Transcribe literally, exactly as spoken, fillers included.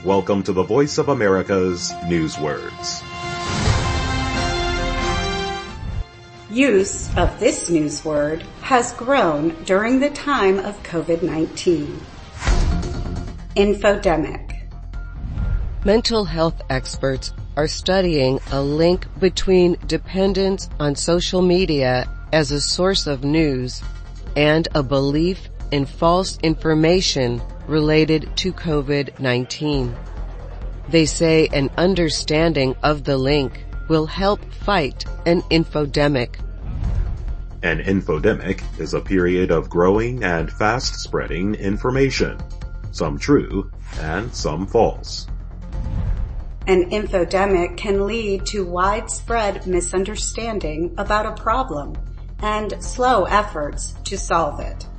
Welcome to the Voice of America's Newswords. Use of this newsword has grown during the time of COVID nineteen. Infodemic. Mental health experts are studying a link between dependence on social media as a source of news and a belief in false information related to COVID nineteen. They say an understanding of the link will help fight an infodemic. An infodemic is a period of growing and fast-spreading information, some true and some false. An infodemic can lead to widespread misunderstanding about a problem and slow efforts to solve it.